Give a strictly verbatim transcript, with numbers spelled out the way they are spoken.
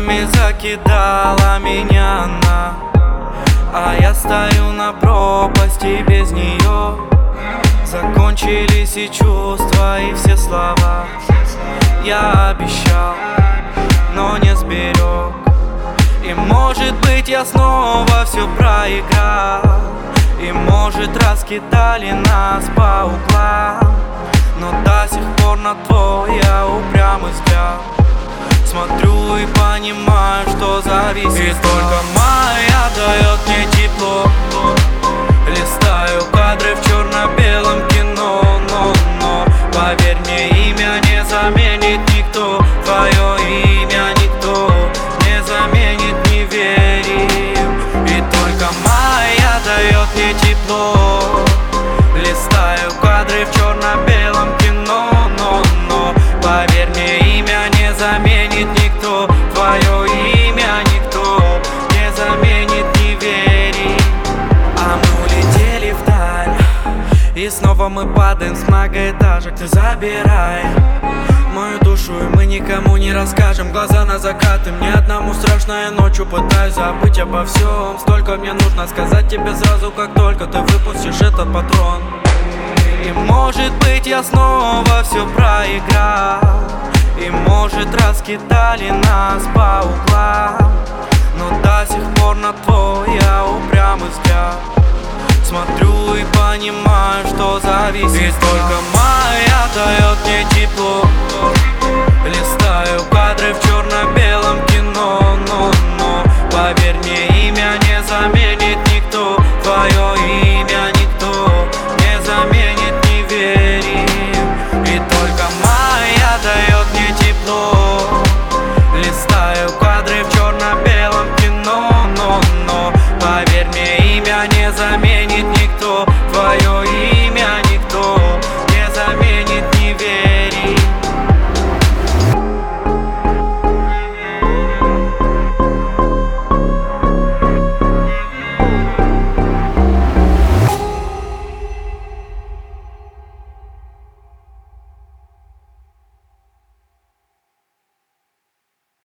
Вопросами закидала меня она, а я стою на пропасти без нее. Закончились и чувства, и все слова. Я обещал, но не сберег. И может быть я снова все проиграл, и может раскидали нас по углам, но до сих пор на твой я упрямый взгляд смотрю и понимаю, что зависит. И только моя дает мне тепло. Листаю кадры в черно-белом кино, но, но поверь мне, имя не заменит никто. Твое имя никто не заменит, не верь. И только моя дает мне тепло. Листаю кадры в черно-белом кино, но, но поверь мне, имя не заменит никто. Твое имя никто не заменит, не верь. А мы улетели вдаль, и снова мы падаем с многоэтажек. Ты забирай мою душу, и мы никому не расскажем. Глаза на закат, и мне одному страшная ночью. Пытаюсь забыть обо всем. Столько мне нужно сказать тебе сразу, как только ты выпустишь этот патрон. И может быть я снова все проиграл, и может раскидали нас по углам, но до сих пор на твой я упрямый взгляд смотрю и понимаю, что зависит. И только моя дает мне тепло.